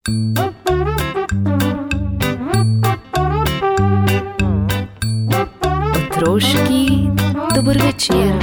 Otroški dober večer.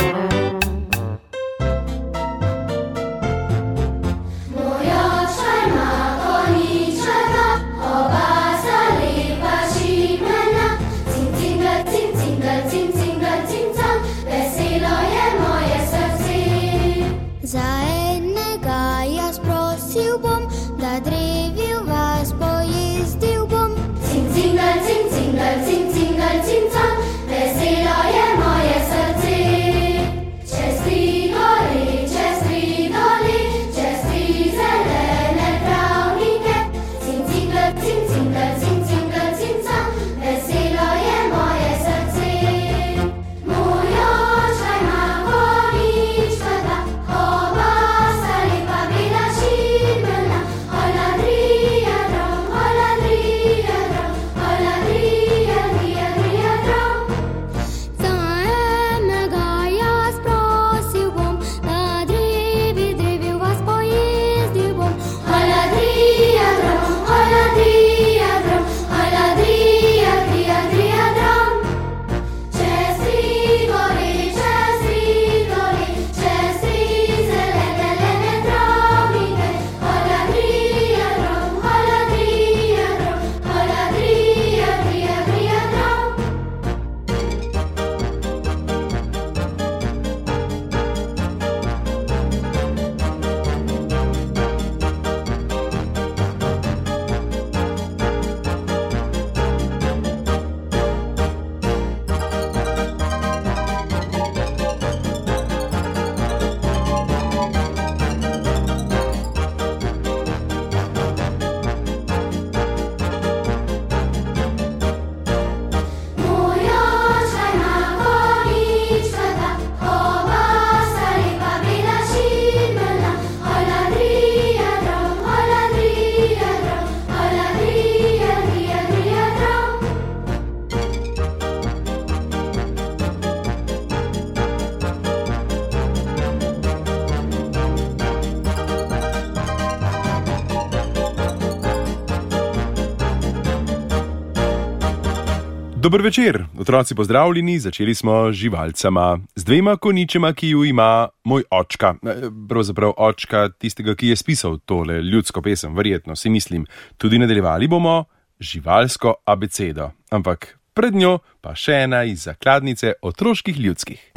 Dober večer, otroci pozdravljeni, začeli smo z živalcama, z dvema konjičema, ki ju ima moj očka, pravzaprav očka tistega, ki je spisal tole ljudsko pesem, verjetno, si mislim. Tudi nadaljevali bomo živalsko abecedo, ampak pred njo pa še ena iz zakladnice otroških ljudskih.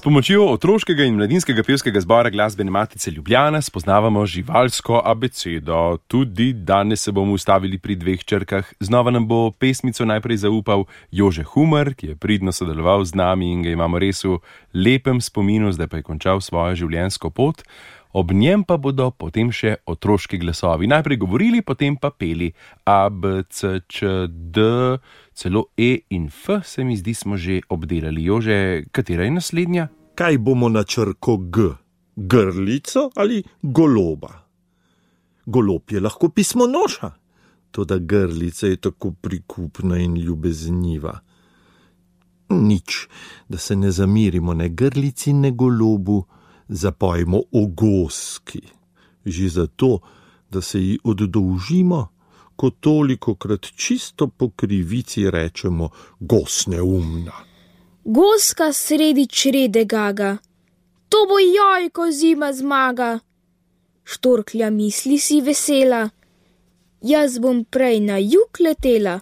pomočjo otroškega in mladinskega pevskega zbora Glasbene matice Ljubljana spoznavamo živalsko abecedo. Tudi danes se bomo ustavili pri 2 črkah. Znova nam bo pesmico najprej zaupal Jože Humar, ki je pridno sodeloval z nami in ga imamo res v lepem spominu, zdaj pa je končal svojo življenjsko pot. Ob njem pa bodo potem še otroški glasovi. Najprej govorili, potem pa peli. A, B, C, Č, D, celo E in F, se mi zdi, smo že obdelali. Jože, katera je naslednja? Kaj bomo na črko G? Grlico ali goloba? Golob je lahko pismonoša, toda grlica je tako prikupna in ljubezniva. Nič, da se ne zamirimo ne grlici, ne golobu, zapojmo o goski. Že zato, da se ji oddolžimo, ko tolikokrat čisto po krivici rečemo gosneumna. Goska sredi črede gaga, to bo joj, ko zima zmaga. Štorklja misli si vesela, jaz bom prej na jug letela.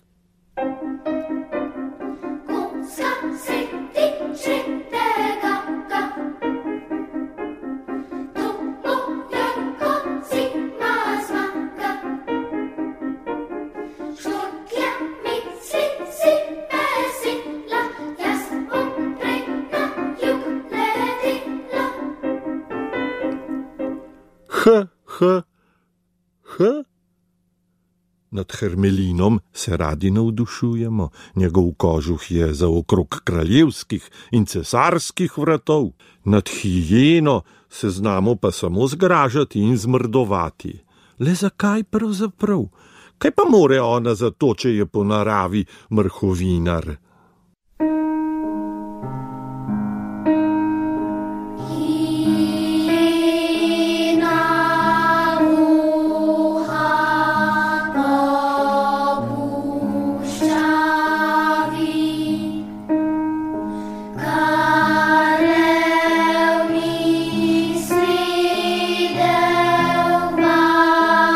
Nad Hermelinom se radi navdušujemo, njegov kožuh je za okrog kraljevskih in cesarskih vratov. Nad hijeno se znamo pa samo zgražati in zmrdovati. Le zakaj pravzaprav? Kaj pa more ona za to, če je po naravi mrhovinar?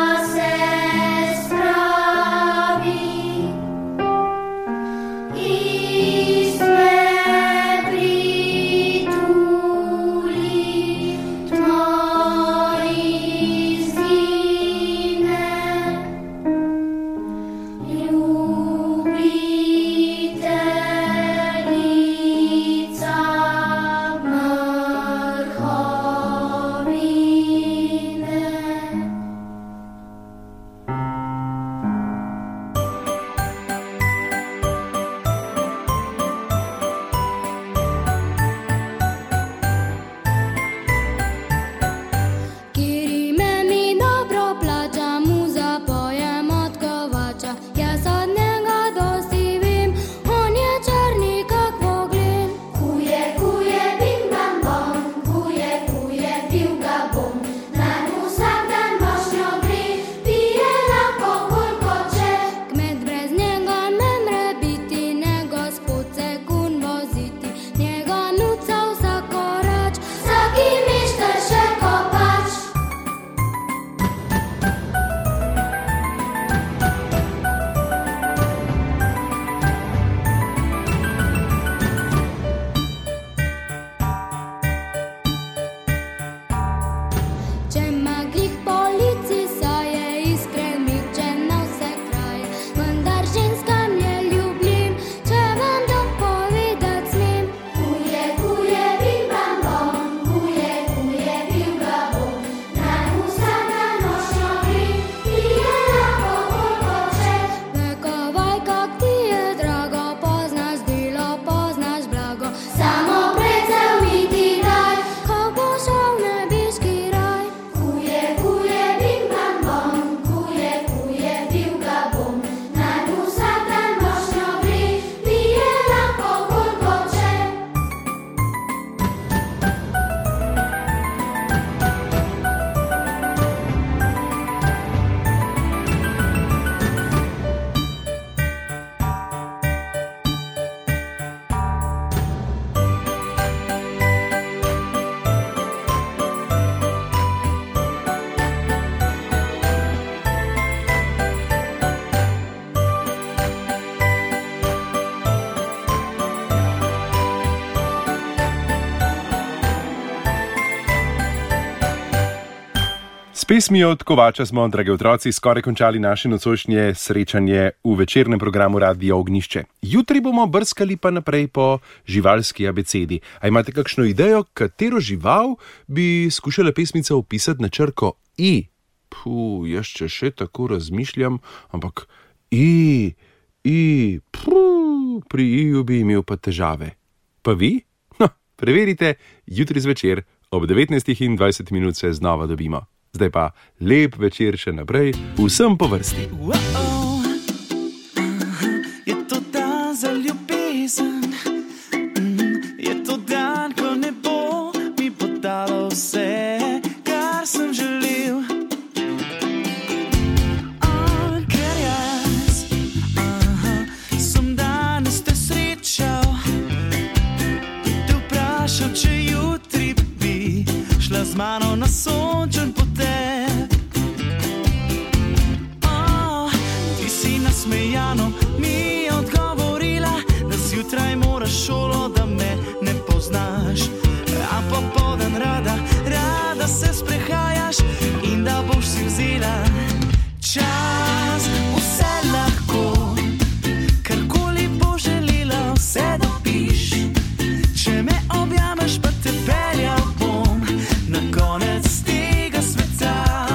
He S pesmijo od Kovača smo, dragi otroci, skoraj končali naše nocojšnje srečanje v večernem programu Radia Ognjišče. Jutri bomo brskali pa naprej po živalski abecedi. A imate kakšno idejo, katero žival bi skušala pesmica opisati na črko I? Jaz še tako razmišljam, ampak pri Iju bi imel pa težave. Pa vi? No, preverite, jutri zvečer ob 19:20 se znova dobimo. Zdaj pa lep večer še naprej, vsem po vrsti. Je to dan za ljubezen, je to dan, ko ne bo mi podalo vse, kar sem želel. Ker jaz sem danes te srečal, te vprašal, če jutri bi šla z mano na sončen potep. Ti si nasmejano mi je odgovorila, da zjutraj moraš šolo, da me ne poznaš. A popoldan rada se sprehajaš in da boš si vzela čas. Vse lahko, karkoli bo želela, vse dobiš. Če me objameš, pa te peljal bom na konec tega sveta.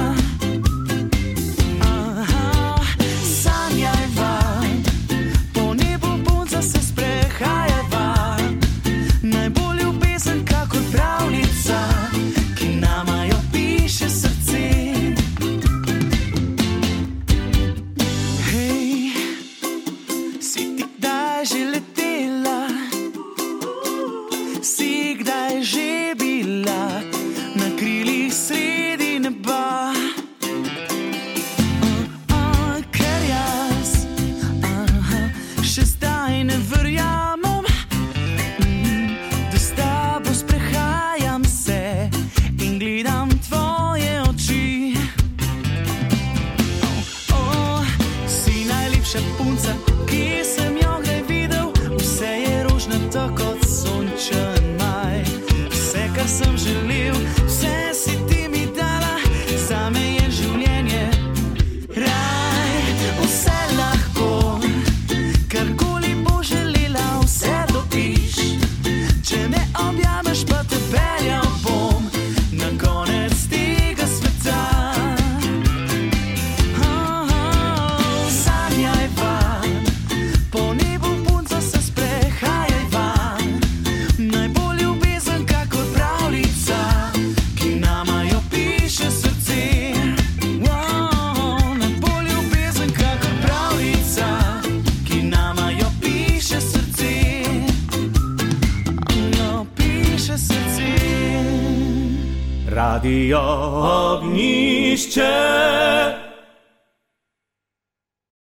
Sanjajva, po nebu punca se sprehajajva. Najbolj ljubezen kakor pravljica, ki nama jo piše srce. Hej, si ti kdaj že letela? Si kdaj že bila na krilih sredi neba? Ker jaz še zdaj ne verjamem, da s tabo sprehajam se in gledam tvoje oči. Si najlepša punca, ki sem jo kdaj videl, vse je rožnato kot sončen maj. Vse, kar sem želel, vse si ti mi dala, zame je življenje raj. Vse lahko, karkoli bo želela, vse dobiš. Če me objameš, pa te peljal bom na konec tega sveta. Sanjajva, po nebu punca se sprehajajva. Najbolj ljubezen kakor pravljica, ki nama jo piše srce. Najbolj ljubezen kakor pravljica, ki nama jo piše srce. Jo piše srce. Radio Ognjišče.